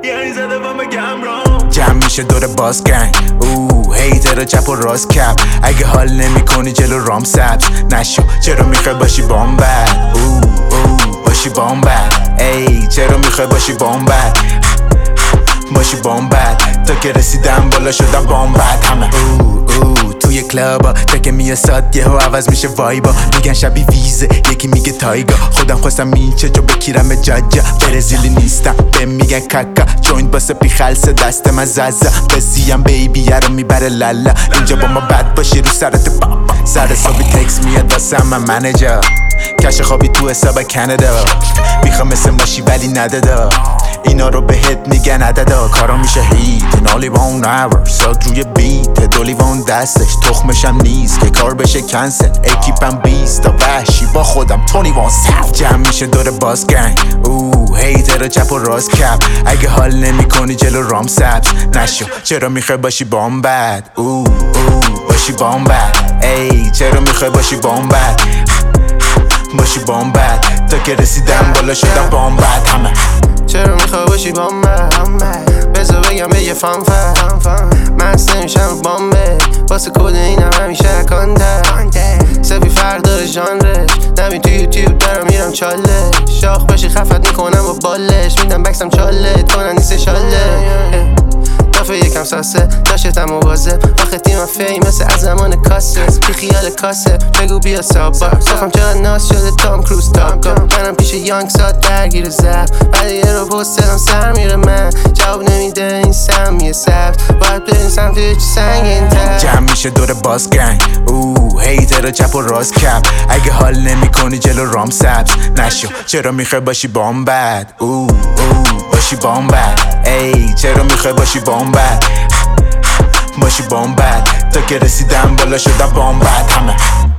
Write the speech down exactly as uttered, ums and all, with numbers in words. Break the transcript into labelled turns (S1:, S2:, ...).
S1: یعنی زده با مگم رام
S2: جمع میشه دور باز گنگ اوه هیتر چپ و راست کپ اگه حال نمی کنی جلو رام سبز نشو چرا میخوای باشی بامبر اوه اوه باشی بامبر ای چرا میخوای باشی بامبر باشی بامبر تا که رسیدم بالا شدم بامبر همه اوه اوه توی کلابا تا که میاساد یه ها عوض میشه وایبا میگن شبی ویزه یکی میگه تایگا خودم خواستم میچه جو بکیرم جاجا برزیلی نیستم به میگن ککا جوینت باسه پی خلصه دست من ززا بزیم بیبیه رو میبره لالا اینجا با ما بد باشی رو سرت بابا سر صبحی تکس میاد واسه من منجر کش خوابی تو حساب کانادا میخوام مثل ماشی ولی ندادا اینا رو بهت میگن عددا کارا میشه هیت نالی وان نور ساگ روی بیت دولی وان دستش تخمشم نیست که کار بشه کنسل اکیپم بیست تا وحشی با خودم تونی وان سف جمع میشه دور باز گنگ اوه هیتر چپ و راست کپ اگه حال نمی کنی جلو رام سبز نشو چرا میخوای باشی بامبد اوه اوه باشی بامبد ای چرا میخوای باشی بامبد باشی بامبد تا که رسیدم بالا شدم بامبد همه
S3: چرا میخوای باشی بامبر بذار بگم به یه فانفر من نمیشم بامبه واسه کد اینم همیشه اکانده سفی فرق داره ژانرش نبین تو یوتیوب دارم میرم چاله شاخ باشی خفت میکنم با بالش میدم بکسم چاله کنن نیست شاله دافه یکم ساسه داشتم موازه آخه تیمم فیمسه از زمان کاسه بی خیال کاسه بگو بیا سابار صافم چقدر ناز شده تام کروز تاکا منم پیش یانگ ساد درگیر زب بعد یه رو پسترم سر میره من جواب نمیده این سمیه سبت باید بریم سمت یه چی سنگین تر
S2: جمع میشه دور باز گنگ اوه هیتر چپ و راست کپ اگه حال نمی کنی جلو رام سبز نشو چرا میخوای باشی بامبد اوه اوه باشی بامبد ای چرا میخوای باشی بامبد باشی بامبد تا که رسیدم بالا شدم بامبد همه